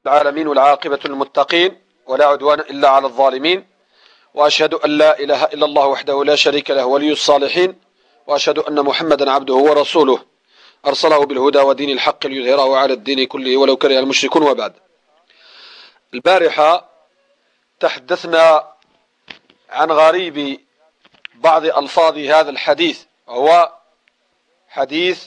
العالمين والعاقبة للمتقين ولا عدوان إلا على الظالمين، وأشهد أن لا إله إلا الله وحده لا شريك له ولي الصالحين، وأشهد أن محمدا عبده ورسوله أرسله بالهدى ودين الحق ليظهره على الدين كله ولو كره المشركون. وبعد، البارحة تحدثنا عن غريب بعض ألفاظ هذا الحديث، وهو حديث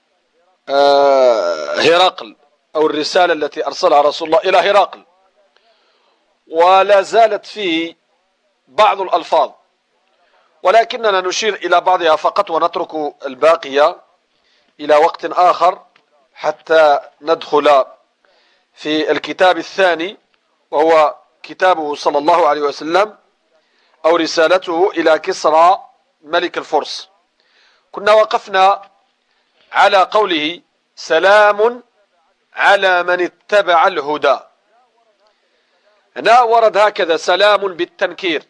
هرقل أو الرسالة التي أرسلها رسول الله إلى هرقل، ولا زالت فيه بعض الألفاظ، ولكننا نشير إلى بعضها فقط ونترك الباقية إلى وقت آخر حتى ندخل في الكتاب الثاني، وهو كتابه صلى الله عليه وسلم أو رسالته إلى كسرى ملك الفرس. كنا وقفنا على قوله: سلام على من اتبع الهدى. هنا ورد هكذا سلام بالتنكير،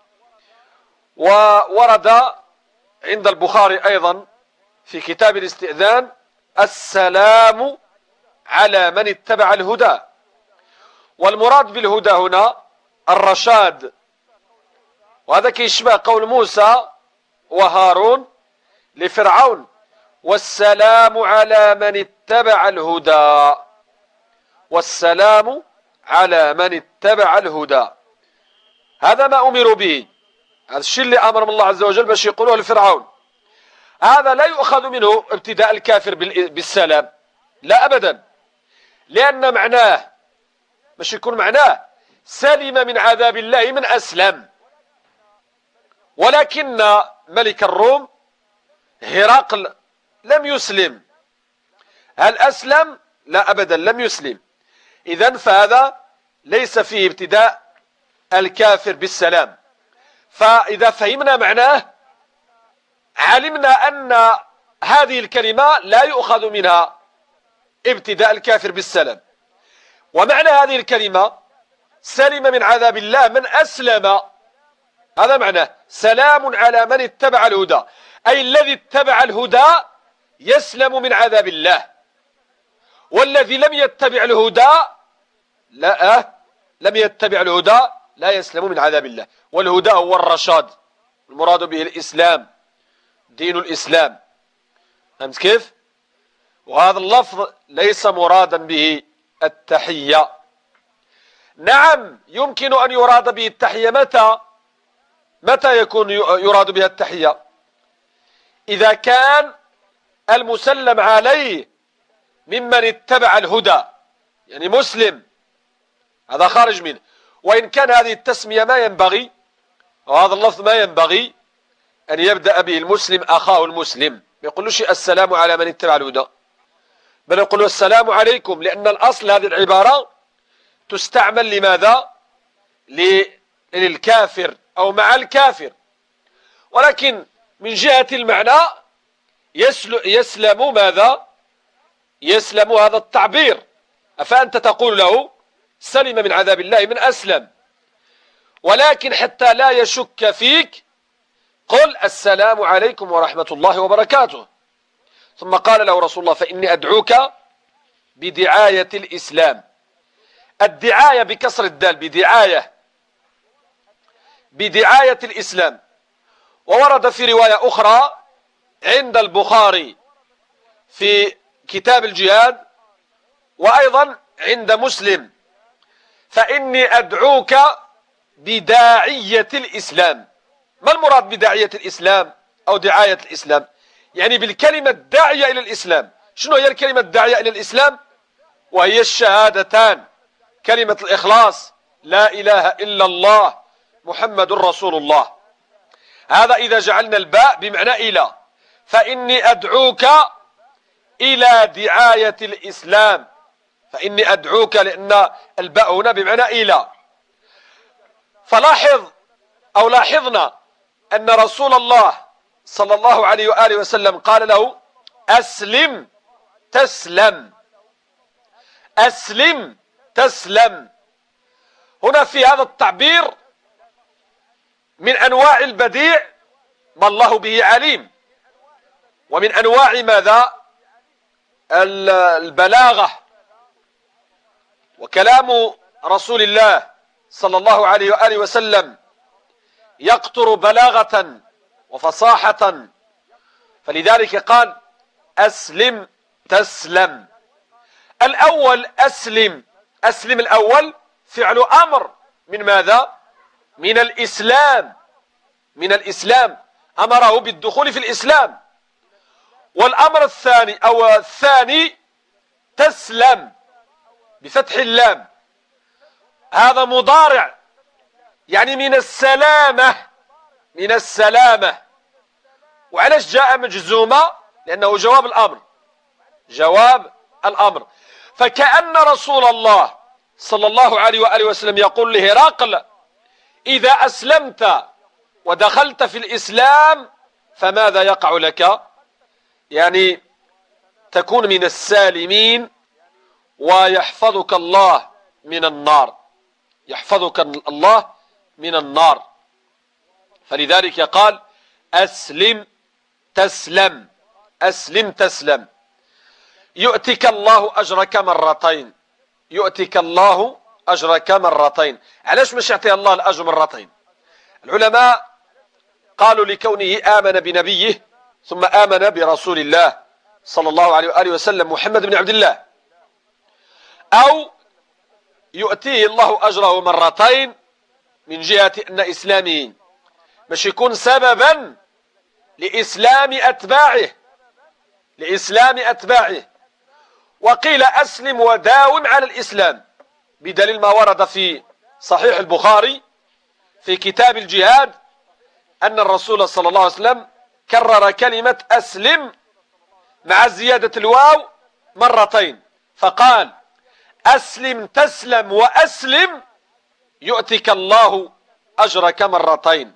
وورد عند البخاري أيضا في كتاب الاستئذان: السلام على من اتبع الهدى. والمراد بالهدى هنا الرشاد، وهذا كيشبه قول موسى وهارون لفرعون: والسلام على من اتبع الهدى. والسلام على من اتبع الهدى، هذا ما أمروا به، هذا الشيء اللي أمر الله عز وجل باش يقولوه لفرعون. هذا لا يؤخذ منه ابتداء الكافر بالسلام، لا أبدا، لأن معناه باش يكون معناه سلم من عذاب الله من أسلم. ولكن ملك الروم هرقل لم يسلم. هل أسلم؟ لا أبدا، لم يسلم. إذن فهذا ليس فيه ابتداء الكافر بالسلام. فإذا فهمنا معناه علمنا أن هذه الكلمة لا يؤخذ منها ابتداء الكافر بالسلام. ومعنى هذه الكلمة سلم من عذاب الله من أسلم، هذا معناه سلام على من اتبع الهدى، أي الذي اتبع الهدى يسلم من عذاب الله، والذي لم يتبع الهدى لم يتبع الهدى لا يسلم من عذاب الله. والهدى هو الرشاد، المراد به الإسلام، دين الإسلام. فهمت كيف؟ وهذا اللفظ ليس مرادا به التحية. نعم، يمكن أن يراد به التحية. متى يكون يراد بها التحية؟ إذا كان المسلم عليه ممن اتبع الهدى، يعني مسلم، هذا خارج منه. وإن كان هذه التسمية ما ينبغي، وهذا اللفظ ما ينبغي أن يبدأ به المسلم أخاه المسلم، ما يقولوش السلام على من اتبع الهدى، بل يقول السلام عليكم، لأن الأصل هذه العبارة تستعمل لماذا؟ للكافر أو مع الكافر، ولكن من جهة المعنى يسلم ماذا؟ يسلم هذا التعبير. أفأنت تقول له سلم من عذاب الله من أسلم، ولكن حتى لا يشك فيك قل السلام عليكم ورحمة الله وبركاته. ثم قال له رسول الله: فإني أدعوك بدعاية الإسلام. الدعاية بكسر الدال، بدعاية الإسلام. وورد في رواية أخرى عند البخاري في كتاب الجهاد، وأيضا عند مسلم: فإني أدعوك بداعية الإسلام. ما المراد بداعية الإسلام أو دعاية الإسلام؟ يعني بالكلمة الداعية إلى الإسلام. شنو هي الكلمة الداعية إلى الإسلام؟ وهي الشهادتان، كلمة الإخلاص: لا إله إلا الله محمد رسول الله. هذا إذا جعلنا الباء بمعنى إلى. فإني أدعوك إلى دعاية الإسلام، فإني أدعوك، لأن الباء هنا بمعنى إلى. لاحظنا أن رسول الله صلى الله عليه وآله وسلم قال له: أسلم تسلم، أسلم تسلم. هنا في هذا التعبير من أنواع البديع ما الله به عليم، ومن أنواع ماذا؟ البلاغة. وكلام رسول الله صلى الله عليه وآله وسلم يقطر بلاغة وفصاحة، فلذلك قال أسلم تسلم. الأول أسلم، أسلم الأول فعل أمر من ماذا؟ من الإسلام، من الإسلام، أمره بالدخول في الإسلام. والأمر الثاني أو الثاني تسلم بفتح اللام، هذا مضارع يعني من السلامة، من السلامة. وعلاش جاء مجزومة؟ لأنه جواب الأمر، جواب الأمر. فكأن رسول الله صلى الله عليه وآله وسلم يقول لهرقل إذا أسلمت ودخلت في الإسلام فماذا يقع لك؟ يعني تكون من السالمين ويحفظك الله من النار، يحفظك الله من النار. فلذلك قال أسلم تسلم، أسلم تسلم. يؤتك الله أجرك مرتين، يؤتك الله أجرك مرتين. علاش مش يعطي الله الأجر مرتين؟ العلماء قالوا لكونه آمن بنبيه ثم آمن برسول الله صلى الله عليه وآله وسلم محمد بن عبد الله، أو يؤتيه الله أجره مرتين من جهة أن إسلامه مش يكون سببا لإسلام أتباعه، لإسلام أتباعه. وقيل أسلم وداوم على الإسلام بدليل ما ورد في صحيح البخاري في كتاب الجهاد أن الرسول صلى الله عليه وسلم كرر كلمة أسلم مع زيادة الواو مرتين، فقال أسلم تسلم وأسلم يؤتك الله أجرك مرتين.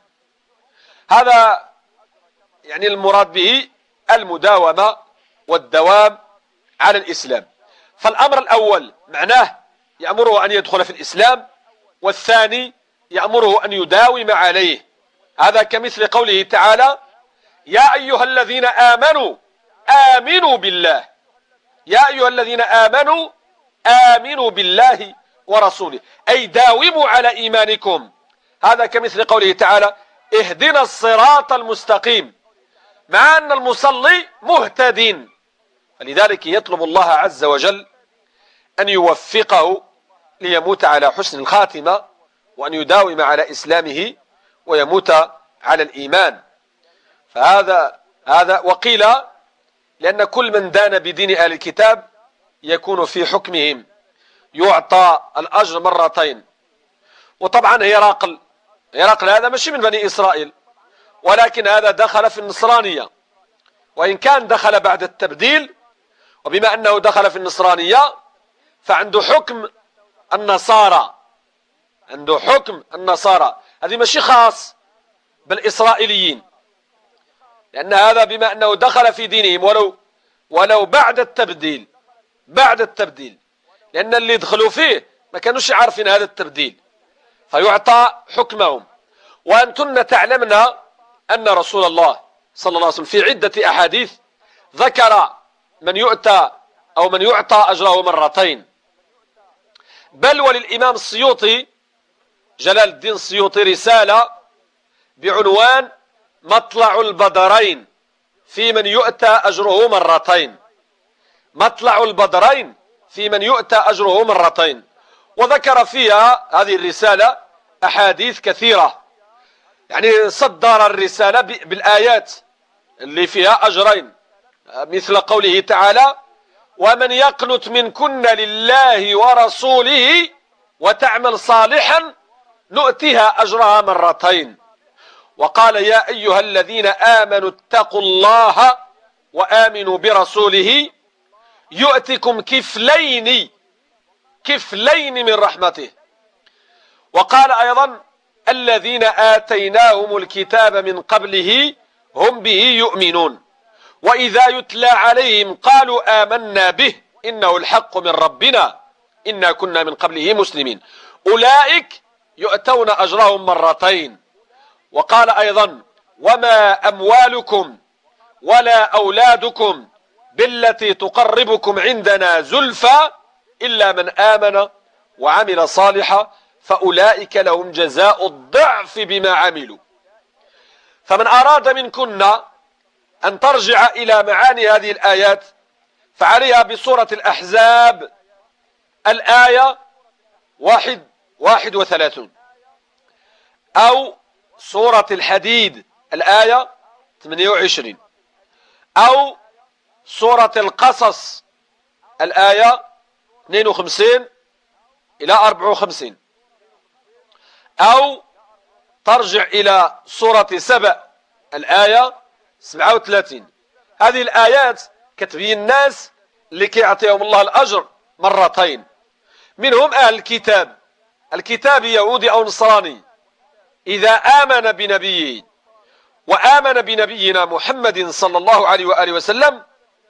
هذا يعني المراد به المداومة والدوام على الإسلام. فالأمر الأول معناه يأمره أن يدخل في الإسلام، والثاني يأمره أن يداوم عليه. هذا كمثل قوله تعالى يا أيها الذين آمنوا آمنوا بالله، يا أيها الذين آمنوا آمنوا بالله ورسوله، أي داوموا على إيمانكم. هذا كمثل قوله تعالى اهدنا الصراط المستقيم، مع أن المصلي مهتد، فلذلك يطلب الله عز وجل أن يوفقه ليموت على حسن الخاتمة، وأن يداوم على إسلامه ويموت على الإيمان. فهذا وقيل لأن كل من دان بدين أهل الكتاب يكون في حكمهم يعطى الأجر مرتين. وطبعا هرقل هذا مش من بني إسرائيل، ولكن هذا دخل في النصرانية، وإن كان دخل بعد التبديل، وبما أنه دخل في النصرانية فعنده حكم النصارى، عنده حكم النصارى. هذه ماشي خاص بالإسرائيليين، لأن هذا بما أنه دخل في دينهم ولو بعد التبديل، بعد التبديل، لأن اللي دخلوا فيه ما كانوش عارفين هذا التبديل، فيعطى حكمهم. وأنتن تعلمن أن رسول الله صلى الله عليه وسلم في عدة أحاديث ذكر من يؤتى أو من يعطى أجره مرتين. بل وللإمام السيوطي جلال الدين السيوطي رسالة بعنوان مطلع البدرين في من يؤتى أجره مرتين، مطلع البدرين في من يؤتى أجره مرتين. وذكر فيها هذه الرسالة أحاديث كثيرة، يعني صدر الرسالة بالآيات اللي فيها أجرين، مثل قوله تعالى ومن يقنت منكن لله ورسوله وتعمل صالحا نؤتها أجرها مرتين. وقال يا أيها الذين آمنوا اتقوا الله وآمنوا برسوله يؤتكم كفلين من رحمته. وقال أيضا الذين آتيناهم الكتاب من قبله هم به يؤمنون وإذا يتلى عليهم قالوا آمنا به إنه الحق من ربنا إنا كنا من قبله مسلمين أولئك يؤتون أجرهم مرتين. وقال أيضا وما أموالكم ولا أولادكم بالتي تقربكم عندنا زلفى إلا من آمن وعمل صالحا فأولئك لهم جزاء الضعف بما عملوا. فمن أراد منكن أن ترجع إلى معاني هذه الآيات فعليها بسورة الأحزاب الآية 31 أو سورة الحديد الآية 28 أو سورة القصص الآية 52 إلى 54 أو ترجع إلى سورة سبأ الآية 37. هذه الآيات كتبين الناس اللي كيعطيهم الله الأجر مرتين. منهم أهل الكتاب، الكتاب يهودي أو نصراني، إذا آمن بنبيه وآمن بنبينا محمد صلى الله عليه وآله وسلم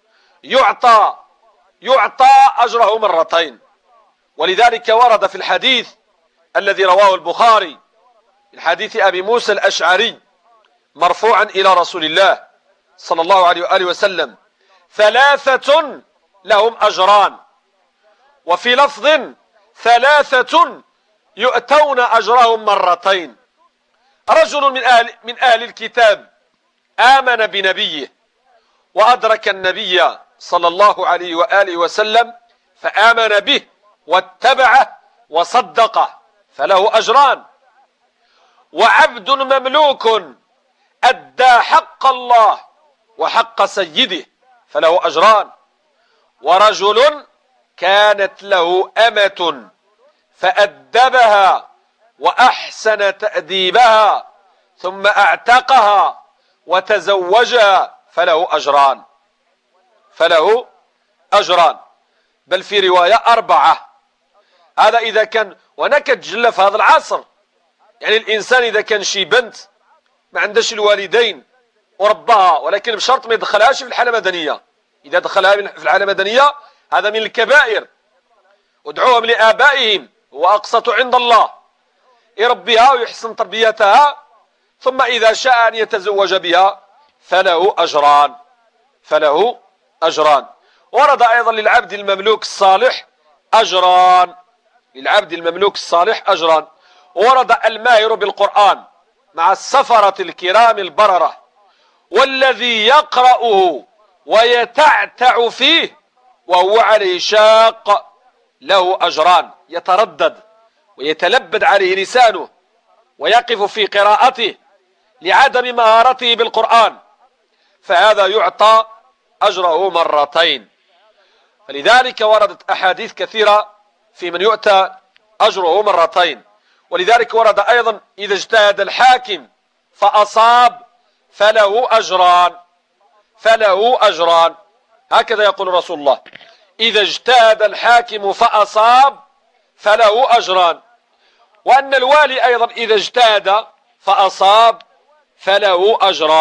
يعطى أجره مرتين. ولذلك ورد في الحديث الذي رواه البخاري من حديث أبي موسى الأشعري مرفوعا إلى رسول الله صلى الله عليه وآله وسلم: 3 لهم أجران. وفي لفظ: 3 يؤتون أجرهم مرتين. رجل من أهل الكتاب آمن بنبيه وأدرك النبي صلى الله عليه وآله وسلم فآمن به واتبعه وصدقه فله أجران. وعبد مملوك أدى حق الله وحق سيده فله أجران. ورجل كانت له أمة فأدبها وأحسن تأديبها ثم أعتقها وتزوجها فله أجران. بل في رواية 4. هذا إذا كان، وهناك تجلى في هذا العصر، يعني الإنسان إذا كان شي بنت ما عندهش الوالدين وربها، ولكن بشرط ما يدخلهاش في الحالة المدنية. إذا دخلها في الحالة المدنية هذا من الكبائر. ادعوهم لآبائهم وأقسط عند الله، يربيها ويحسن تربيتها، ثم إذا شاء أن يتزوج بها فله أجران. ورد أيضا للعبد المملوك الصالح أجران. ورد الماهر بالقرآن مع السفرة الكرام البررة والذي يقرأه ويتعتع فيه وهو عليه شاق له أجران. يتردد ويتلبد عليه لسانه ويقف في قراءته لعدم مهارته بالقرآن، فهذا يعطى أجره مرتين. فلذلك وردت أحاديث كثيرة في من يؤتى أجره مرتين. ولذلك ورد أيضا: إذا اجتهد الحاكم فأصاب فله أجران. هكذا يقول رسول الله: إذا اجتهد الحاكم فأصاب فله أجران. وأن الوالي أيضا إذا اجتهد فأصاب فله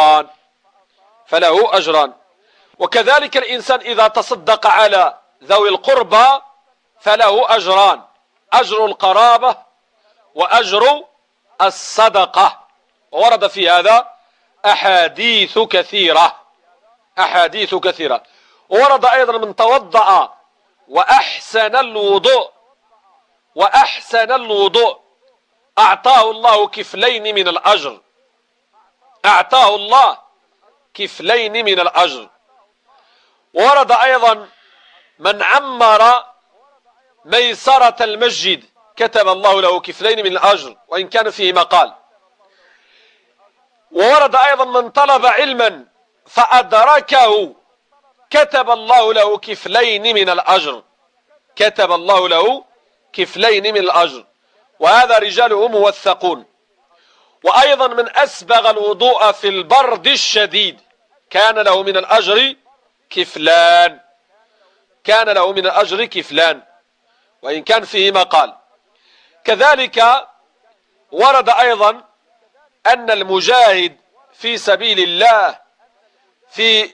أجران. وكذلك الإنسان إذا تصدق على ذوي القربى فله أجران: أجر القرابة وأجر الصدقة. وورد في هذا أحاديث كثيرة. وورد أيضا: من توضأ وأحسن الوضوء أعطاه الله كفلين من الأجر. ورد أيضا: من عمر ميسرة المسجد كتب الله له كفلين من الأجر، وإن كان فيه مقال. وورد أيضا: من طلب علما فأدركه كتب الله له كفلين من الأجر. وهذا رجاله موثقون. وأيضا: من أسبغ الوضوء في البرد الشديد كان له من الأجر كفلان، وإن كان فيه مقال. كذلك ورد أيضا أن المجاهد في سبيل الله في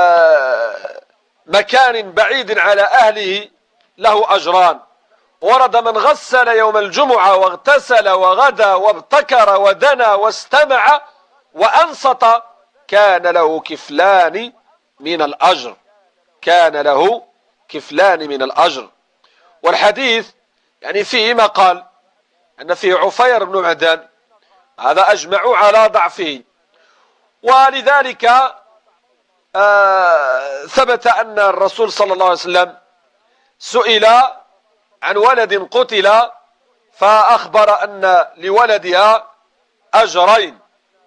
مكان بعيد على أهله له أجران. ورد: من غسل يوم الجمعة واغتسل وغدا وابتكر ودنا واستمع وأنصت كان له كفلان من الأجر. والحديث يعني فيه مقال أن فيه عفير بن معدان، هذا أجمعوا على ضعفه. ولذلك ثبت أن الرسول صلى الله عليه وسلم سئل عن ولد قتل فأخبر أن لولدها أجرين،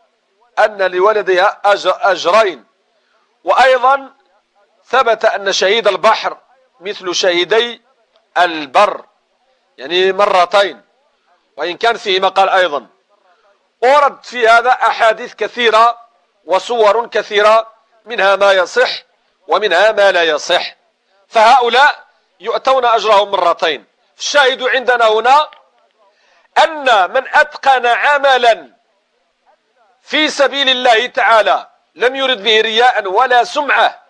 أجرين. وأيضا ثبت أن شهيد البحر مثل شهيدي البر، يعني مرتين، وإن كان فيه مقال أيضا. ورد في هذا أحاديث كثيرة وصور كثيرة، منها ما يصح ومنها ما لا يصح، فهؤلاء يؤتون أجرهم مرتين. الشاهد عندنا هنا أن من أتقن عملا في سبيل الله تعالى لم يرد به رياء ولا سمعة،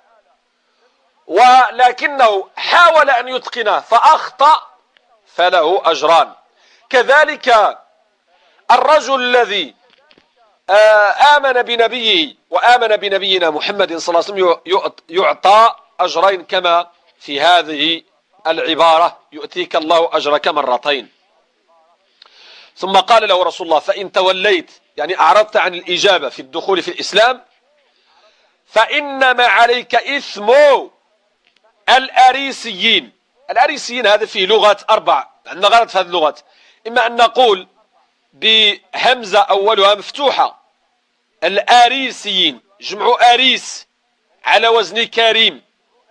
ولكنه حاول أن يتقنه فأخطأ، فله أجران. كذلك الرجل الذي آمن بنبيه وآمن بنبينا محمد صلى الله عليه وسلم يعطى أجرين، كما في هذه العبارة: يؤتيك الله أجرك مرتين. ثم قال له رسول الله: فإن توليت، يعني أعرضت عن الإجابة في الدخول في الإسلام، فإنما عليك إثم الأريسيين. الأريسيين هذا فيه لغات أربع، عندنا غلط في هذه اللغات. إما أن نقول بهمزة أولها مفتوحة، الآريسيين، جمع آريس على وزن كريم،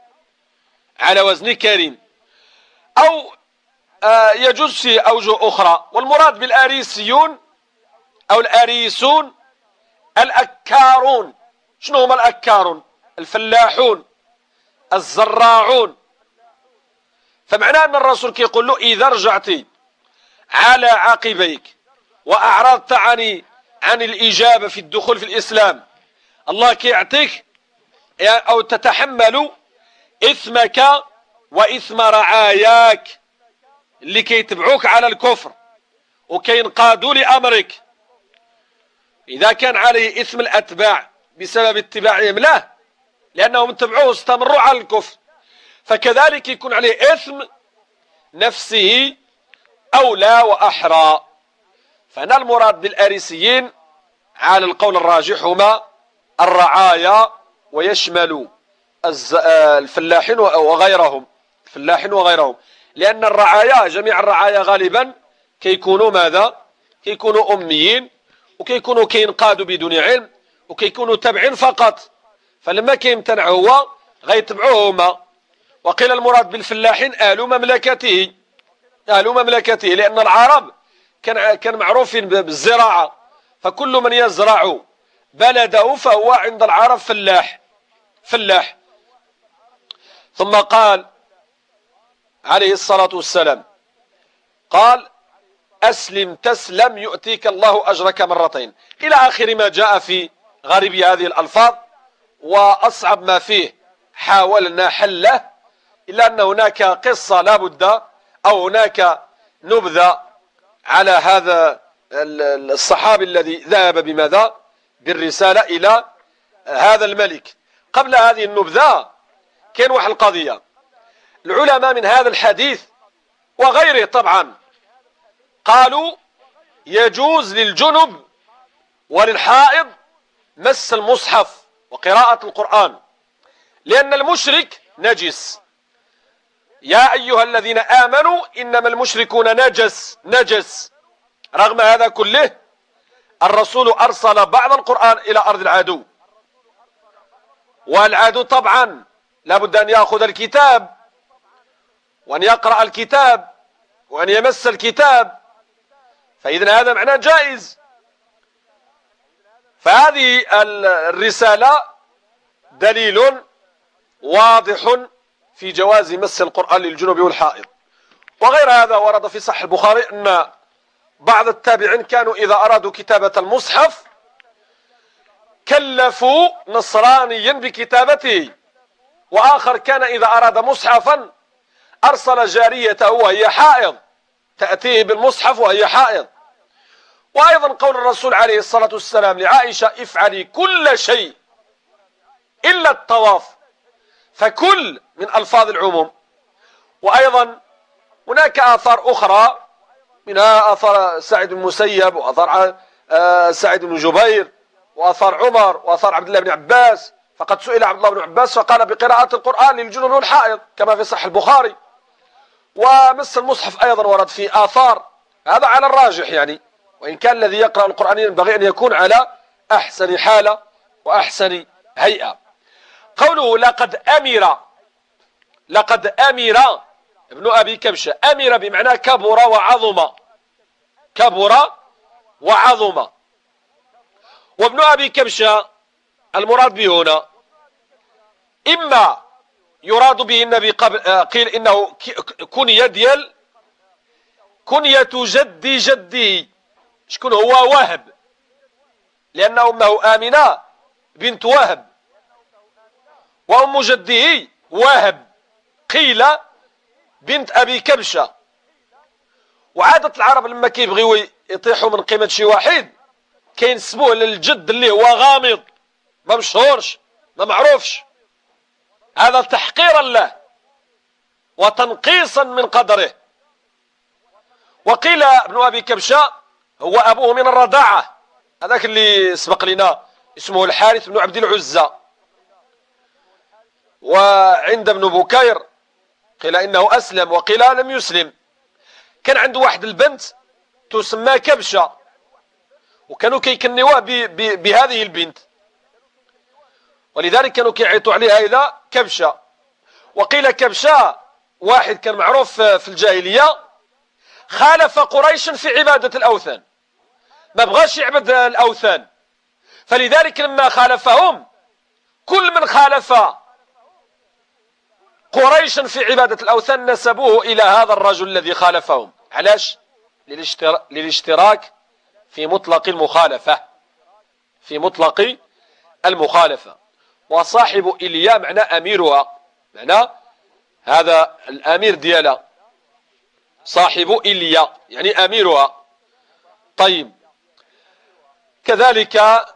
على وزن كريم، أو يجوز في أوجه أخرى. والمراد بالآريسيون أو الآريسون الأكارون. شنو هم الأكارون؟ الفلاحون، الزراعون. فمعناه أن الرسول كيقول له: إذا رجعت على عقبيك وأعرضت عن الإجابة في الدخول في الإسلام، الله كيعطيك أو تتحمل إثمك وإثم رعاياك اللي كيتبعوك على الكفر وكينقادوا لأمرك. إذا كان عليه إثم الأتباع بسبب اتباعهم له لأنهم اتبعوه واستمروا على الكفر، فكذلك يكون عليه إثم نفسه أولى وأحرى. فهنا المراد بالآريسيين على القول الراجح هما الرعايا، ويشمل الفلاحين وغيرهم، الفلاحين وغيرهم، لأن الرعايا، جميع الرعايا غالبا كيكونوا ماذا؟ كيكونوا أميين، وكيكونوا كينقادوا بدون علم، وكيكونوا تبعين فقط. فلما كيمتنع هو غيتبعوه هما. وقيل المراد بالفلاحين أهل مملكته، أهل مملكته، لأن العرب كان معروفين بالزراعة، فكل من يزرع بلده فهو عند العرب فلاح. ثم قال عليه الصلاة والسلام، قال: أسلم تسلم يؤتيك الله أجرك مرتين، إلى آخر ما جاء في غريب هذه الألفاظ. وأصعب ما فيه حاولنا حله، إلا أن هناك قصة لا بد، أو هناك نبذة على هذا الصحابي الذي ذهب بماذا؟ بالرسالة إلى هذا الملك. قبل هذه النبذة كان واحد القضية. العلماء من هذا الحديث وغيره طبعا قالوا يجوز للجنب وللحائض مس المصحف وقراءة القرآن، لأن المشرك نجس. يا أيها الذين آمنوا إنما المشركون نجس. رغم هذا كله الرسول أرسل بعض القرآن إلى أرض العدو، والعدو طبعا لابد أن يأخذ الكتاب وأن يقرأ الكتاب وأن يمس الكتاب، فإذن هذا معناه جائز. فهذه الرسالة دليل واضح في جواز مس القرآن للجنوب والحائض. وغير هذا ورد في صحيح البخاري أن بعض التابعين كانوا إذا أرادوا كتابة المصحف كلفوا نصرانيا بكتابته، وآخر كان إذا أراد مصحفا أرسل جاريته وهي حائض تأتيه بالمصحف وهي حائض. وأيضا قول الرسول عليه الصلاة والسلام لعائشة: افعلي كل شيء إلا الطواف، فكل من ألفاظ العموم. وأيضا هناك آثار أخرى منها آثار سعيد بن المسيب وآثار سعيد بن جبير وآثار عمر وآثار عبد الله بن عباس، فقد سئل عبد الله بن عباس فقال بقراءة القرآن للجنون والحائض كما في صحيح البخاري. ومس المصحف أيضا ورد في آثار، هذا على الراجح يعني، وإن كان الذي يقرأ القرآن ينبغي أن يكون على أحسن حالة وأحسن هيئة. قوله لقد أمر ابن أبي كبشة، أمر بمعنى كبر وعظم، كبر وعظم. وابن أبي كبشة المراد به هنا إما يراد به النبي قيل إنه كنية جدي شكون هو؟ وهب، لأن أمه آمنة بنت وهب وأم جده وهب، قيل بنت أبي كبشة. وعادة العرب لما كيبغيو يطيحوا من قيمة شي واحد كينسبوه للجد اللي هو غامض ما مشهورش ما معروفش، هذا تحقيرا له وتنقيصا من قدره. وقيل ابن أبي كبشة هو أبوه من الرضاعة، هذاك اللي سبق لنا اسمه الحارث بن عبد العزى. وعند ابن بكير قيل إنه أسلم وقيل لم يسلم. كان عنده واحد البنت تسمى كبشة، وكانوا كيكنوها بهذه البنت، ولذلك كانوا كيعيطوا عليها إذا كبشة. وقيل كبشة واحد كان معروف في الجاهلية خالف قريش في عبادة الأوثان، ما بغاش يعبد الأوثان، فلذلك لما خالفهم كل من خالف قريشا في عبادة الأوثان نسبوه إلى هذا الرجل الذي خالفهم. علاش؟ للاشتراك في مطلق المخالفة، في مطلق المخالفة. وصاحب إليا معنى أميرها، معنى هذا الأمير ديالها، صاحب إليا يعني أميرها. طيب، كذلك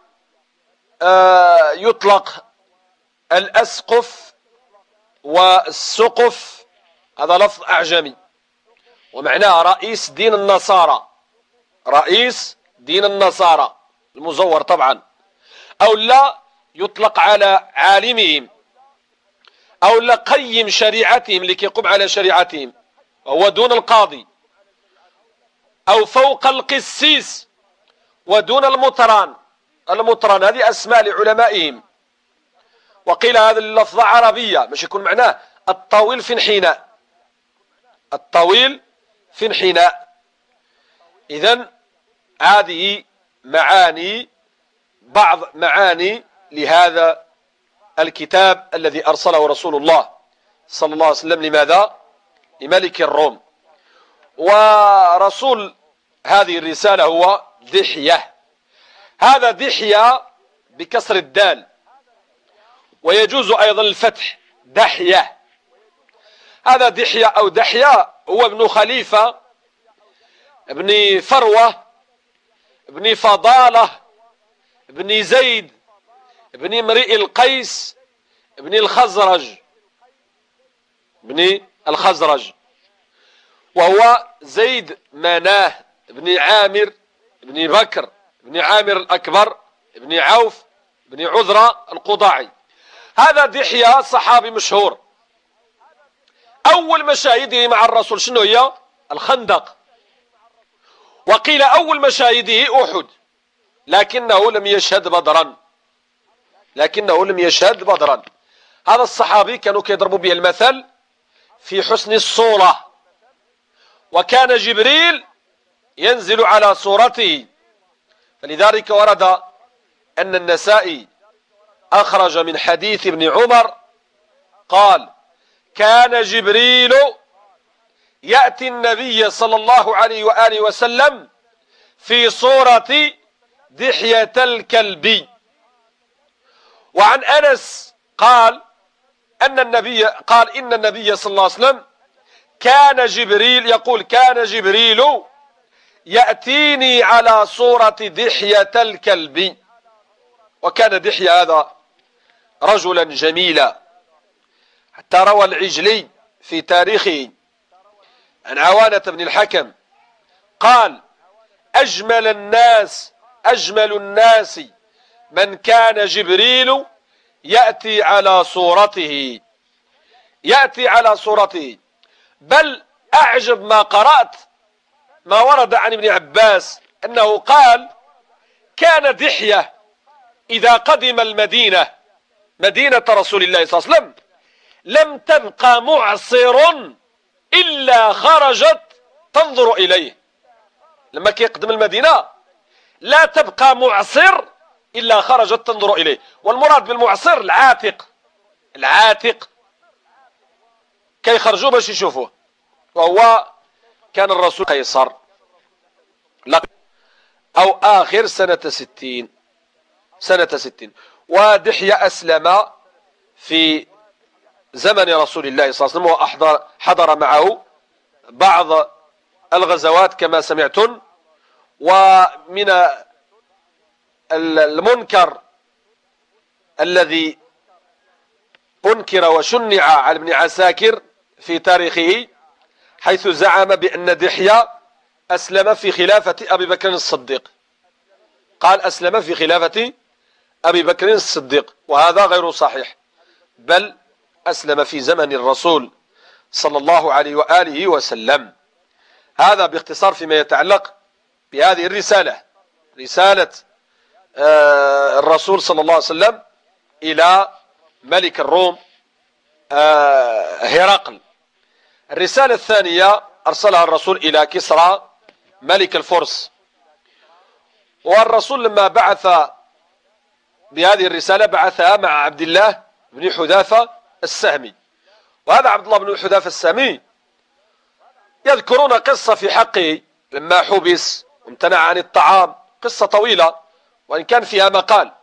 يطلق الأسقف والسقف، هذا لفظ أعجمي ومعناه رئيس دين النصارى، رئيس دين النصارى المزور طبعا، أو لا يطلق على عالمهم، أو لا قيم شريعتهم اللي كيقوم على شريعتهم وهو دون القاضي، أو فوق القسيس ودون المطران. المطران هذه أسماء لعلمائهم. وقيل هذا اللفظة عربية باش يكون معناه الطويل في انحناء، الطويل في انحناء. إذن هذه معاني، بعض معاني لهذا الكتاب الذي أرسله رسول الله صلى الله عليه وسلم. لماذا؟ لملك الروم. ورسول هذه الرسالة هو دحية، هذا دحية بكسر الدال، ويجوز أيضا الفتح دحية. هذا دحية أو دحية هو ابن خليفة ابن فروة ابن فضالة ابن زيد ابن امرئ القيس ابن الخزرج، وهو زيد مناه ابن عامر ابن بكر ابن عامر الأكبر ابن عوف ابن عذرة القضاعي. هذا دحية صحابي مشهور. أول مشاهده مع الرسول شنو هي؟ الخندق. وقيل أول مشاهده أحد، لكنه لم يشهد بدرا. هذا الصحابي كانوا كيضربوا به المثل في حسن الصورة، وكان جبريل ينزل على صورته. فلذلك ورد أن النسائي أخرج من حديث ابن عمر قال: كان جبريل يأتي النبي صلى الله عليه وآله وسلم في صورة دحية الكلب. وعن أنس قال إن النبي صلى الله عليه وسلم كان جبريل يأتيني على صورة دحية الكلب. وكان دحية هذا رجلا جميلا، حتى روى العجلي في تاريخه عن عوانة بن الحكم قال أجمل الناس من كان جبريل يأتي على صورته بل أعجب ما قرأت ما ورد عن ابن عباس أنه قال كان دحية إذا قدم المدينة مدينة رسول الله صلى الله عليه وسلم لم تبقى معصر إلا خرجت تنظر إليه. لما كيقدم المدينة لا تبقى معصر إلا خرجت تنظر إليه. والمراد بالمعصر العاتق كي يخرجوا باش يشوفوه، وهو كان الرسول قيصر أو آخر سنة 60. ودحية أسلم في زمن رسول الله صلى الله عليه وسلم وحضر معه بعض الغزوات كما سمعتم. ومن المنكر الذي أنكر وشنع على ابن عساكر في تاريخه حيث زعم بأن دحية أسلم في خلافة أبي بكر الصديق. قال أسلم في خلافة أبي بكر الصديق، وهذا غير صحيح، بل أسلم في زمن الرسول صلى الله عليه وآله وسلم. هذا باختصار فيما يتعلق بهذه رسالة الرسول صلى الله عليه وسلم إلى ملك الروم هرقل. الرسالة الثانية أرسلها الرسول إلى كسرى ملك الفرس. والرسول لما بعث بهذه الرسالة بعثها مع عبد الله بن حذافة السهمي. وهذا عبد الله بن حذافة السهمي يذكرون قصة في حقه لما حبس وامتنع عن الطعام، قصة طويلة وإن كان فيها مقال.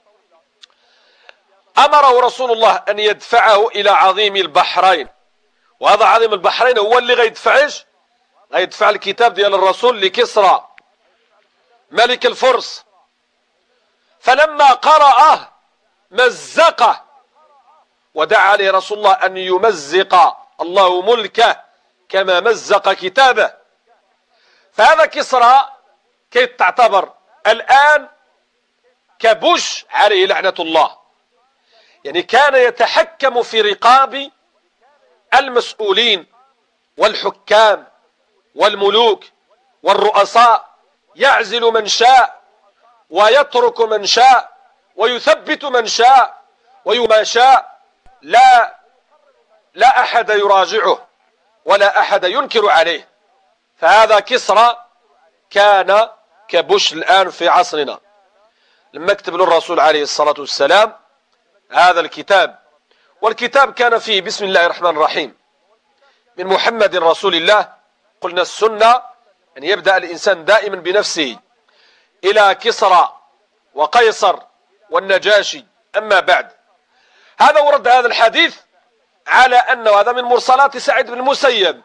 أمره رسول الله أن يدفعه إلى عظيم البحرين، وهذا عظيم البحرين هو اللي غيدفع الكتاب ديال الرسول لكسرى ملك الفرس. فلما قرأه مزقه ودعا عليه رسول الله أن يمزق الله ملكه كما مزق كتابه. فهذا كسرى كي تعتبر الآن كبوش عليه لعنة الله، يعني كان يتحكم في رقاب المسؤولين والحكام والملوك والرؤساء، يعزل من شاء ويترك من شاء ويثبت من شاء وما شاء، لا أحد يراجعه ولا أحد ينكر عليه. فهذا كسرى كان كبوش الآن في عصرنا. لما كتب له الرسول عليه الصلاة والسلام هذا الكتاب، والكتاب كان فيه بسم الله الرحمن الرحيم من محمد رسول الله. قلنا السنة أن يبدأ الإنسان دائما بنفسه إلى كسرى وقيصر والنجاشي. أما بعد، هذا ورد هذا الحديث على أنه هذا من مرسلات سعيد بن المسيب،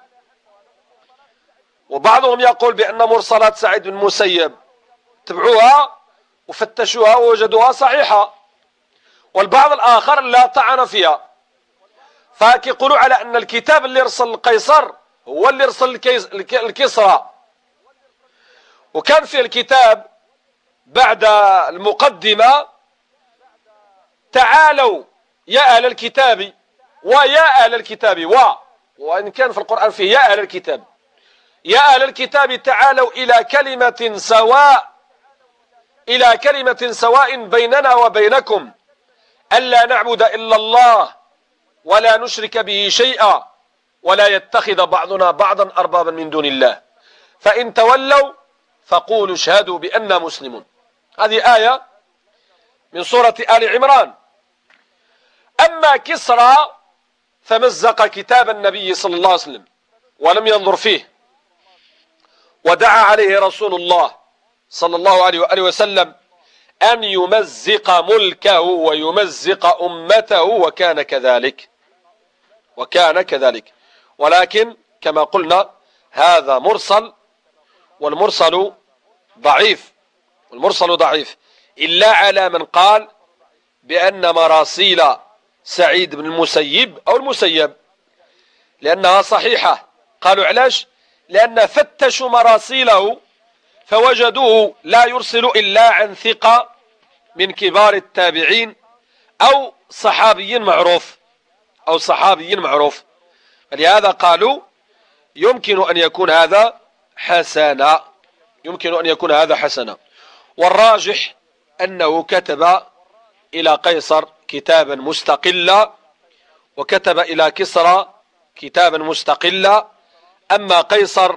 وبعضهم يقول بأن مرسلات سعيد بن المسيب تبعوها وفتشوها ووجدوها صحيحة، والبعض الآخر لا طعن فيها. فيقولوا على أن الكتاب اللي رسل القيصر هو اللي رسل الكسرى. وكان في الكتاب بعد المقدمة تعالوا يا أهل الكتاب ويا أهل الكتاب وإن كان في القرآن فيه يا أهل الكتاب، يا أهل الكتاب تعالوا إلى كلمة سواء بيننا وبينكم ألا نعبد إلا الله ولا نشرك به شيئا ولا يتخذ بعضنا بعضا أربابا من دون الله فإن تولوا فقولوا اشهدوا بأننا مسلمون. هذه آية من سورة آل عمران. أما كسرى فمزق كتاب النبي صلى الله عليه وسلم ولم ينظر فيه، ودعا عليه رسول الله صلى الله عليه وآله وسلم أن يمزق ملكه ويمزق أمته، وكان كذلك. ولكن كما قلنا هذا مرسل، والمرسل ضعيف إلا على من قال بأن مراسيل سعيد بن المسيب أو المسيب لأنها صحيحة قالوا علاش؟ لأن فتشوا مراسيله فوجدوه لا يرسل إلا عن ثقة من كبار التابعين أو صحابي معروف فلهذا قالوا يمكن أن يكون هذا حسنا. والراجح أنه كتب إلى قيصر كتابا مستقلا وكتب إلى كسرى كتابا مستقلا. أما قيصر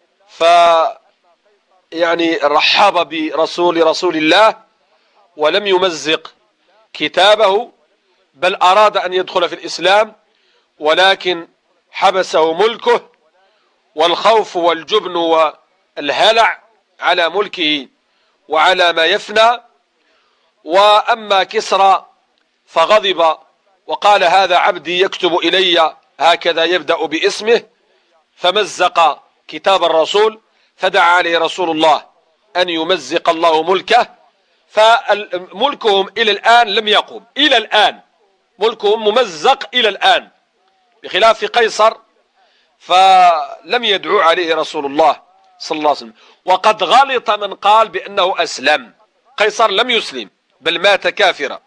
يعني رحب برسول الله ولم يمزق كتابه، بل أراد أن يدخل في الإسلام ولكن حبسه ملكه والخوف والجبن والهلع على ملكه وعلى ما يفنى. وأما كسرى فغضب وقال هذا عبدي يكتب إلي هكذا يبدأ باسمه، فمزق كتاب الرسول، فدعا عليه رسول الله أن يمزق الله ملكه، فملكهم إلى الآن لم يقم، إلى الآن ملكهم ممزق إلى الآن، بخلاف قيصر فلم يدعو عليه رسول الله صلى الله عليه وسلم. وقد غلط من قال بأنه أسلم، قيصر لم يسلم بل مات كافرا.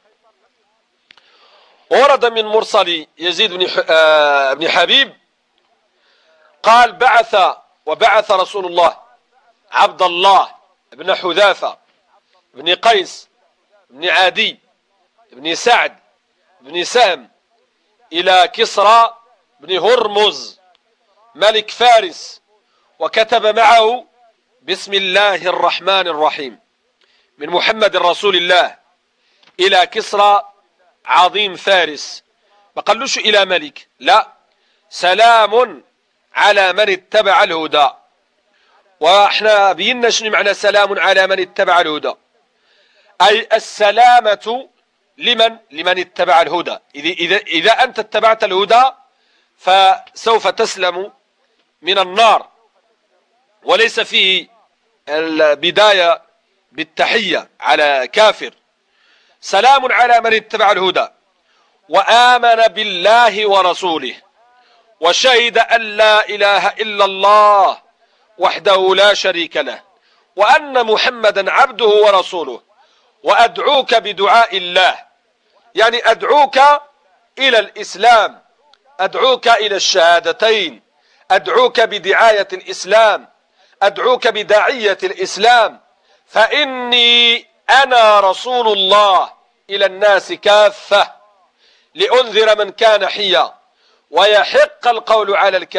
ورد من مرسل يزيد بن حبيب قال وبعث رسول الله عبد الله بن حذافة بن قيس بن عدي بن سعد بن سام إلى كسرى بن هرمز ملك فارس، وكتب معه بسم الله الرحمن الرحيم من محمد رسول الله إلى كسرى عظيم فارس. ما قالوش إلى ملك، لا، سلام على من اتبع الهدى. واحنا بينا شنو معنى سلام على من اتبع الهدى، أي السلامة لمن اتبع الهدى. إذا أنت اتبعت الهدى فسوف تسلم من النار، وليس فيه البداية بالتحية على كافر. سلام على من اتبع الهدى وآمن بالله ورسوله وشهد أن لا إله إلا الله وحده لا شريك له وأن محمدا عبده ورسوله، وأدعوك بدعاء الله، يعني أدعوك إلى الإسلام، أدعوك إلى الشهادتين، أدعوك بدعاية الإسلام، أدعوك بداعية الإسلام، فإني أنا رسول الله إلى الناس كافة لأنذر من كان حيا ويحق القول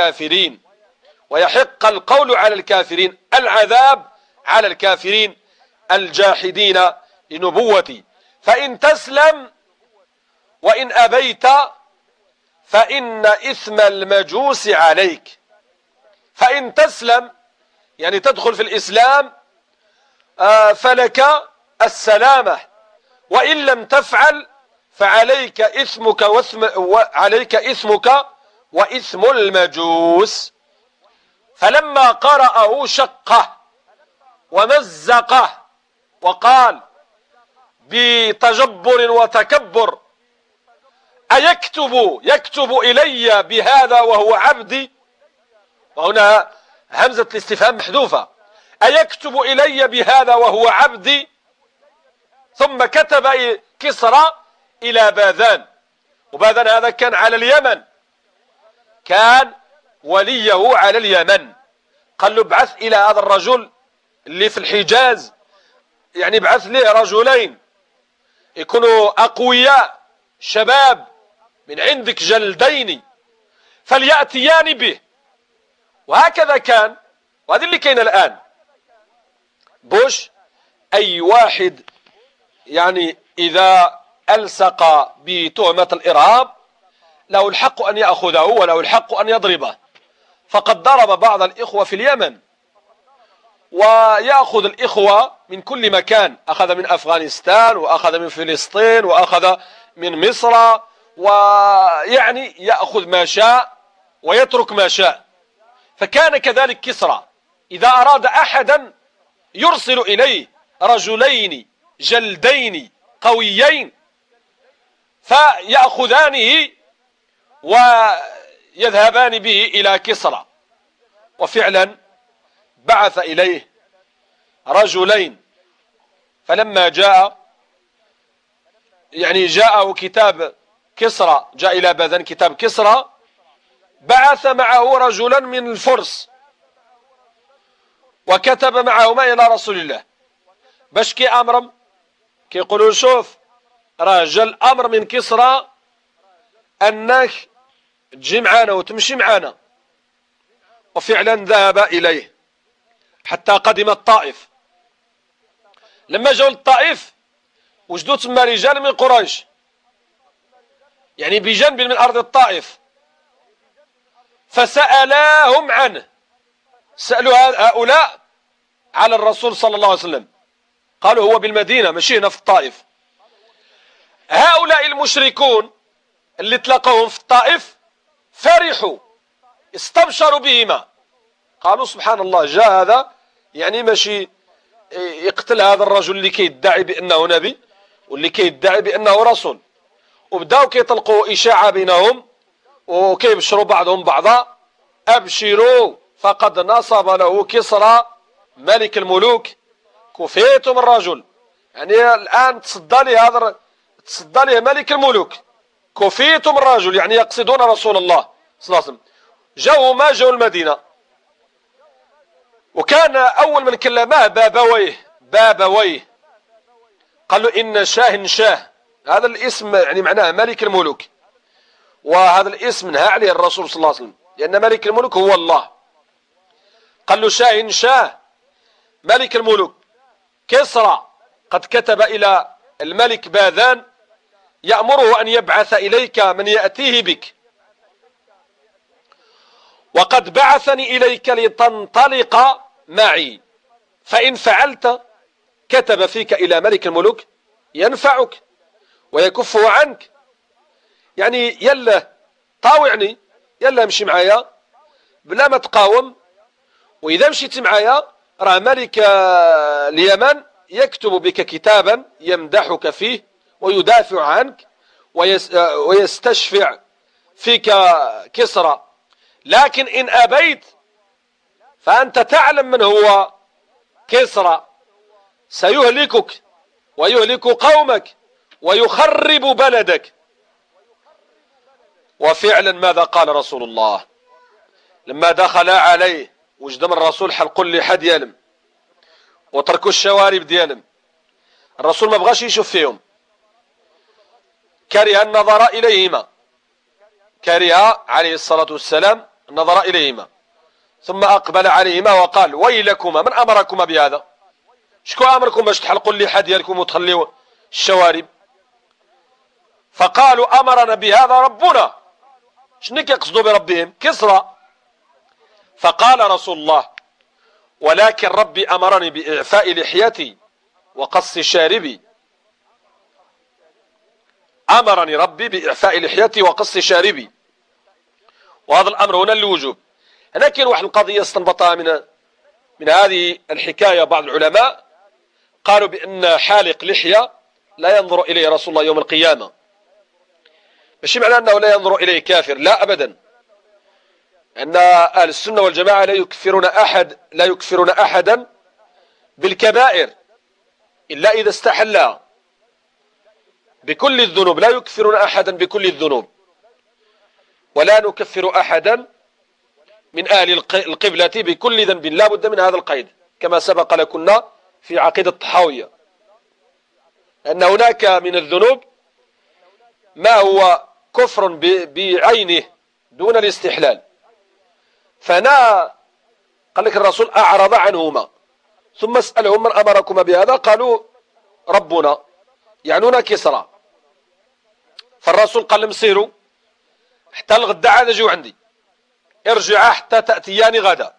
على الكافرين العذاب على الكافرين الجاحدين لنبوتي، فإن تسلم وإن أبيت فإن إثم المجوس عليك. فإن تسلم يعني تدخل في الإسلام فلك السلامة، وإن لم تفعل فعليك إثمك وإثم المجوس. فلما قرأه شقه ومزقه وقال بتجبر وتكبر يكتب إلي بهذا وهو عبدي، وهنا همزة الاستفهام محذوفة، أيكتب إلي بهذا وهو عبدي؟ ثم كتب كسرى إلى باذان، وباذان هذا كان على اليمن، كان وليه على اليمن. قال له ابعث إلى هذا الرجل اللي في الحجاز، يعني ابعث له رجلين يكونوا أقوياء شباب من عندك جلدين فليأتيان به. وهكذا كان، وهذا اللي كاين الآن. بوش أي واحد يعني إذا ألصق بتهمة الإرهاب له الحق أن يأخذه وله الحق أن يضربه، فقد ضرب بعض الإخوة في اليمن، ويأخذ الإخوة من كل مكان، أخذ من أفغانستان وأخذ من فلسطين وأخذ من مصر، ويعني يأخذ ما شاء ويترك ما شاء. فكان كذلك كسرى، إذا أراد أحدا يرسل إليه رجلين جلدين قويين فيأخذانه ويذهبان به إلى كسرى، وفعلا بعث إليه رجلين، فلما جاء يعني جاءه كتاب كسرى، جاء إلى باذان كتاب كسرى، بعث معه رجلا من الفرس وكتب معهما إلى رسول الله باش كي أمرهم كيقولوا شوف راه جا الأمر من كسرى أنك تجي معنا وتمشي معنا. وفعلا ذهب إليه حتى قدم الطائف. لما جاءوا للطائف وجدوا تما رجال من قريش، يعني بجنب من أرض الطائف، فسألاهم عنه، سألوا هؤلاء على الرسول صلى الله عليه وسلم، قالوا هو بالمدينة ماشي هنا في الطائف. هؤلاء المشركون اللي تلاقوهم في الطائف فرحوا استبشروا بهما، قالوا سبحان الله جاء هذا يعني ماشي يقتل هذا الرجل اللي كيدعي بأنه نبي واللي كيدعي بأنه رسول. وبداو كيطلقوا إشاعة بينهم وكيبشروا بعضهم بعضا، أبشروا فقد نصب له كسرى ملك الملوك كفيتم الرجل، يعني الآن تصدى له ملك الملوك، كفيتم الرجل، يعني يقصدون رسول الله صلى الله عليه وسلم. جاءوا المدينة، وكان أول من كلمه بابويه قال له إن شاه، هذا الاسم يعني معناه ملك الملوك، وهذا الاسم نهى عليه الرسول صلى الله عليه وسلم لأن ملك الملوك هو الله. قال له شاه ملك الملوك كسرى قد كتب إلى الملك باذان يأمره أن يبعث إليك من يأتيه بك، وقد بعثني إليك لتنطلق معي، فإن فعلت كتب فيك إلى ملك الملوك ينفعك ويكفه عنك، يعني يلا طاوعني، يلا امشي معايا بلا ما تقاوم، وإذا مشيت معايا راه ملك اليمن يكتب بك كتابا يمدحك فيه ويدافع عنك ويستشفع فيك كسرى، لكن إن أبيت فأنت تعلم من هو كسرى، سيهلكك ويهلك قومك ويخرب بلدك. وفعلا ماذا قال رسول الله لما دخل عليه؟ وجد من الرسول حلقوا اللحى ديالهم وتركوا الشوارب ديالهم، الرسول ما بغاش يشوف فيهم، كره النظر إليهما، كره عليه الصلاة والسلام النظر إليهما، ثم أقبل عليهما وقال ويلكما، من أمركما بهذا؟ شكون أمركم باش تحلقوا اللحى ديالكم وتخليوا الشوارب؟ فقالوا أمرنا بهذا ربنا. شنو كيقصدوا بربهم؟ كسرى. فقال رسول الله ولكن ربي أمرني بإعفاء لحيتي وقص شاربي، أمرني ربي بإعفاء لحيتي وقص شاربي، وهذا الأمر هنا للوجوب. هنا كاين واحد القضية استنبطها من هذه الحكاية بعض العلماء، قالوا بأن حالق لحية لا ينظر إليه رسول الله يوم القيامة، ماشي معنى أنه لا ينظر إليه كافر، لا أبدا، أن أهل السنة والجماعة لا يكفرون أحدا بالكبائر إلا إذا استحلها بكل الذنوب، لا يكفرون أحدا بكل الذنوب، ولا نكفر أحدا من أهل القبلة بكل ذنب، لا بد من هذا القيد كما سبق لكنا في عقيدة الطحاوية، أن هناك من الذنوب ما هو كفر بعينه دون الاستحلال. فهنا قال لك الرسول أعرض عنهما، ثم اسألهم من أمركما بهذا؟ قالوا ربنا، يعنون كسرى. فالرسول قال لهم سيروا حتى الغدا عاد جوا عندي، ارجعا حتى تأتياني غدا.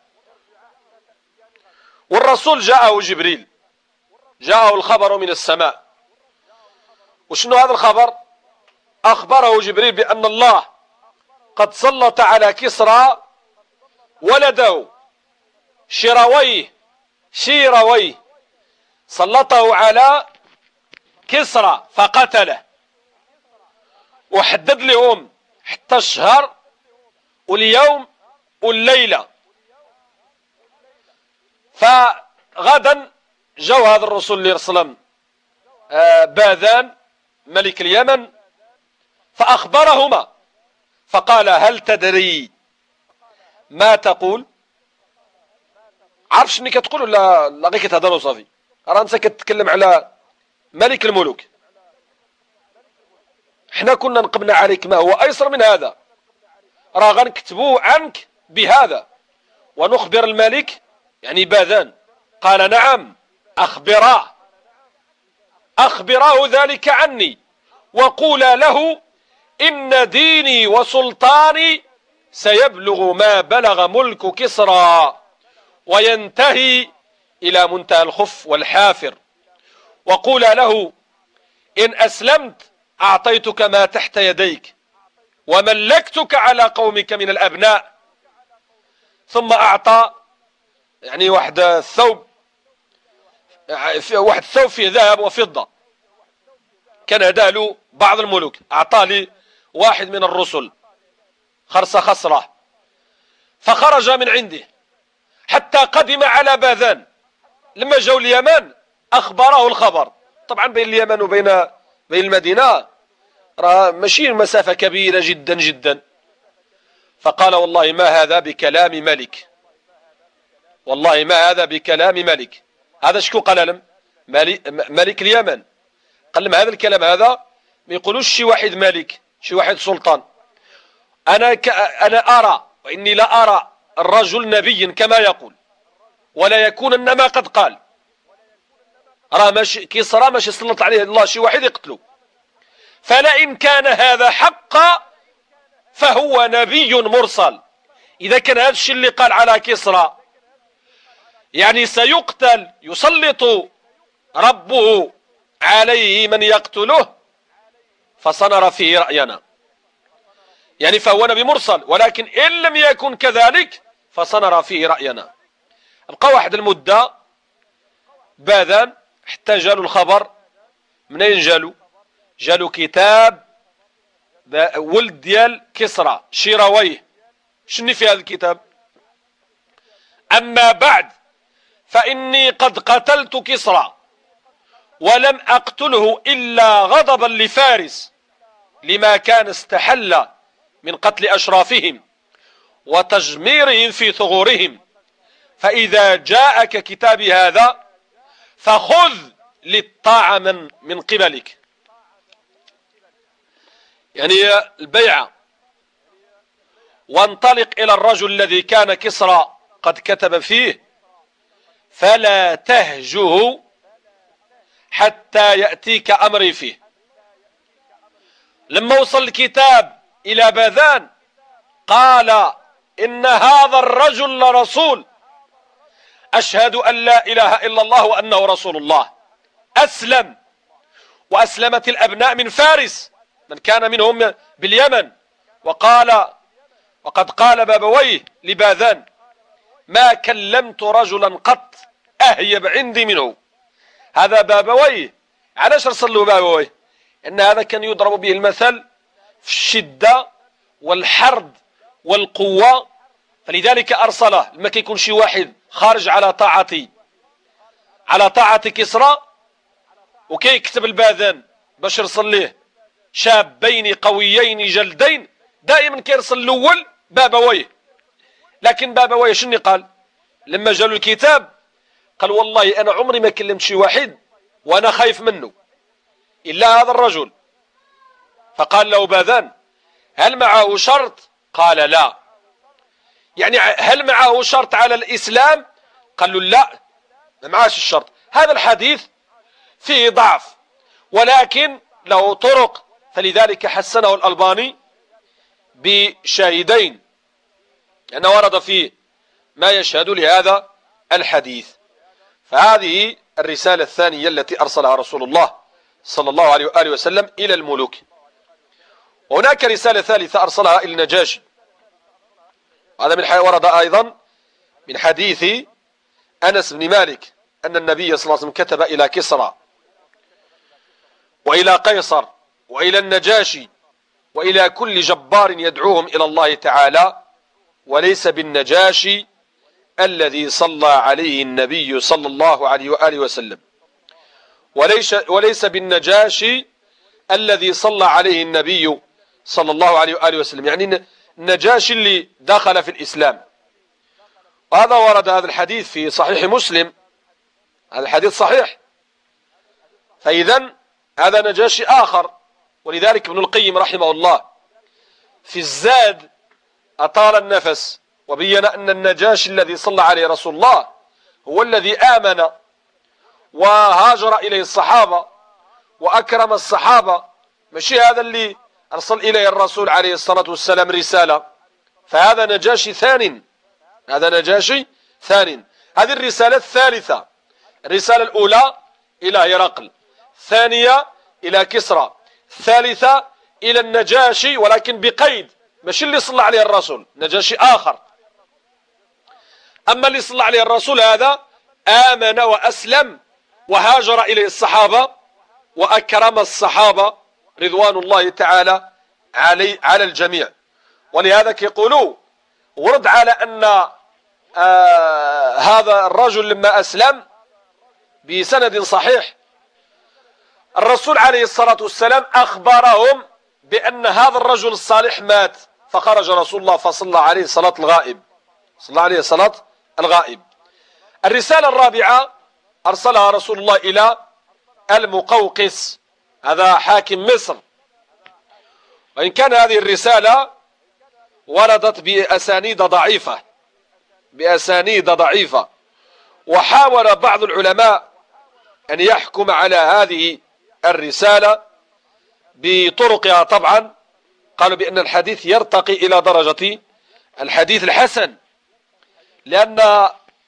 والرسول جاءه جبريل، جاءه الخبر من السماء. وشنو هذا الخبر؟ أخبره جبريل بأن الله قد سلط على كسرى ولده شيرويه، سلطه على كسرى فقتله، وحدد لهم حتى الشهر واليوم والليلة فغدا جاء هذا الرسول اللي رسلم باذان ملك اليمن فأخبرهما فقال هل تدري ما تقول؟ عارف شنو كتقول ولا غير كتهضر وصافي؟ راه انت كتتكلم على ملك الملوك. حنا كنا نقبنا عليك ما هو ايسر من هذا، راه غنكتبوا عنك بهذا ونخبر الملك يعني باذان. قال نعم أخبراه ذلك عني وقولا له إن ديني وسلطاني سيبلغ ما بلغ ملك كسرى وينتهي إلى منتهى الخف والحافر، وقولا له إن أسلمت أعطيتك ما تحت يديك وملكتك على قومك من الأبناء. ثم أعطى يعني واحد الثوب فيه ذهب وفضة، كان هداه له بعض الملوك، أعطاه لي واحد من الرسل خصرة، فخرج من عنده حتى قدم على باذان. لما جاءوا اليمن أخبره الخبر. طبعا بين اليمن وبين المدينة راه ماشي مسافة كبيرة جدا جدا. فقال والله ما هذا بكلام ملك، والله ما هذا بكلام ملك. هذا شكو قال لهم؟ ملك اليمن. قال لهم هذا الكلام هذا ما يقولوش شي واحد ملك، شي واحد سلطان. أنا أرى وإني لا أرى الرجل نبيا كما يقول ولا يكونن ما قد قال. راه ماشي كيسرى ماشي سلط عليه الله شي واحد يقتله. فلئن كان هذا حقا فهو نبي مرسل. إذا كان هذا الشيء اللي قال على كسرى يعني سيقتل، يسلط ربه عليه من يقتله، فصنر فيه رأينا، يعني فهو نبي مرسل. ولكن إن لم يكن كذلك فصنر فيه رأينا. بقى واحد المدة باذان حتى جالوا الخبر. منين جالوا كتاب ولد ديال كسرى شيرويه. شنو في هذا الكتاب؟ أما بعد فإني قد قتلت كسرى ولم أقتله إلا غضبا لفارس لما كان استحل من قتل أشرافهم وتجميرهم في ثغورهم. فإذا جاءك كتابي هذا فخذ للطاعة من قبلك، يعني البيعة، وانطلق إلى الرجل الذي كان كسرى قد كتب فيه فلا تهجه حتى يأتيك أمري فيه. لما وصل الكتاب إلى باذان قال إن هذا الرجل لرسول، أشهد أن لا إله إلا الله وأنه رسول الله. أسلم وأسلمت الأبناء من فارس من كان منهم باليمن. وقد قال بابويه لباذان ما كلمت رجلا قط أهيب عندي منه. هذا بابويه. علاش رسل له بابويه؟ إن هذا كان يضرب به المثل في الشدة والحرب والقوة، فلذلك أرسله. لما كيكون شي واحد خارج على طاعة كسرى وكيكتب الباذان باش يرسل ليه شابين قويين جلدين، دائما كيرسل الأول بابويه. لكن بابويه شنو قال لما جاء له الكتاب؟ قال والله أنا عمري ما كلمت شي واحد وأنا خايف منه إلا هذا الرجل. فقال له باذان هل معه شرط؟ قال لا. يعني هل معه شرط على الإسلام؟ قال له لا، ما معاش الشرط. هذا الحديث فيه ضعف ولكن له طرق، فلذلك حسنه الألباني بشاهدين لأنه ورد فيه ما يشهد لهذا الحديث. فهذه الرسالة الثانية التي أرسلها رسول الله صلى الله عليه وآله وسلم إلى الملوك. وهناك رسالة ثالثة أرسلها إلى النجاشي. هذا من ورد أيضا من حديث أنس بن مالك أن النبي صلى الله عليه وسلم كتب إلى كسرى وإلى قيصر وإلى النجاشي وإلى كل جبار يدعوهم إلى الله تعالى، وليس بالنجاشي الذي صلى عليه النبي صلى الله عليه وآله وسلم، وليس بالنجاشي الذي صلى عليه النبي صلى الله عليه وآله وسلم، يعني النجاشي اللي دخل في الإسلام. وهذا ورد هذا الحديث في صحيح مسلم، هذا الحديث صحيح، فإذا هذا نجاشي آخر. ولذلك ابن القيم رحمه الله في الزاد أطال النفس وبين أن النجاشي الذي صلى عليه رسول الله هو الذي آمن وهاجر إليه الصحابة وأكرم الصحابة، ماشي هذا اللي أرسل إليه الرسول عليه الصلاة والسلام رسالة، فهذا نجاشي ثانٍ، هذا نجاشي ثانٍ. هذه الرسالة الثالثة، الرسالة الأولى إلى هرقل، الثانية إلى كسرى، الثالثة إلى النجاشي، ولكن بقيد، ماشي اللي صلى عليه الرسول، نجاشي آخر. أما اللي صلى عليه الرسول هذا آمن وأسلم وهاجر إليه الصحابة وأكرم الصحابة رضوان الله تعالى على الجميع. ولهذا يقولوا ورد على أن هذا الرجل لما أسلم بسند صحيح الرسول عليه الصلاة والسلام أخبرهم بأن هذا الرجل الصالح مات، فخرج رسول الله فصلى عليه صلاة الغائب، صلى عليه صلاة الغائب. الرسالة الرابعة أرسلها رسول الله إلى المقوقس، هذا حاكم مصر، وإن كان هذه الرسالة وردت بأسانيد ضعيفة، وحاول بعض العلماء أن يحكم على هذه الرسالة بطرقها. طبعا قالوا بأن الحديث يرتقي إلى درجة الحديث الحسن، لأن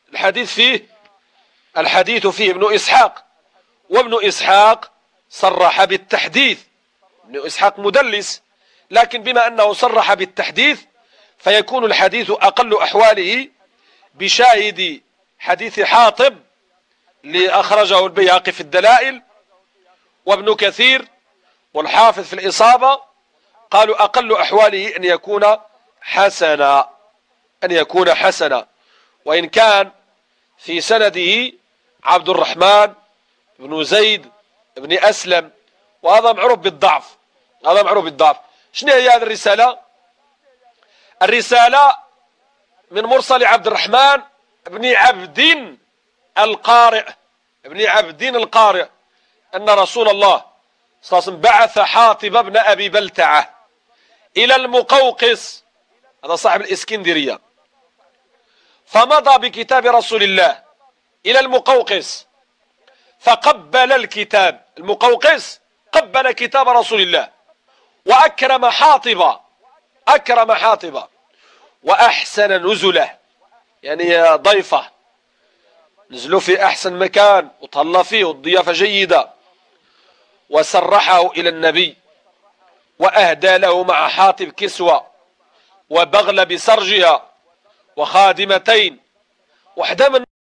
الحديث فيه ابن إسحاق، وابن إسحاق صرح بالتحديث، ابن إسحاق مدلس، لكن بما أنه صرح بالتحديث فيكون الحديث أقل أحواله بشاهد حديث حاطب لأخرجه البيهقي في الدلائل وابن كثير والحافظ في الإصابة، قالوا أقل أحواله أن يكون حسنا، وإن كان في سنده عبد الرحمن بن زيد بن أسلم، وهذا معروف بالضعف، شنو هي هذه الرسالة؟ الرسالة من مرسل عبد الرحمن بن عبد القارئ أن رسول الله صلى الله عليه وسلم بعث حاطب بن أبي بلتعة إلى المقوقس، هذا صاحب الإسكندرية، فمضى بكتاب رسول الله إلى المقوقس فقبل الكتاب، المقوقس قبل كتاب رسول الله وأكرم حاطبا وأحسن نزله، يعني ضيفه نزلوا في أحسن مكان وطل فيه والضيافة جيدة، وسرحه إلى النبي وأهدى له مع حاطب كسوة وبغل بسرجها وخادمتين وحدة من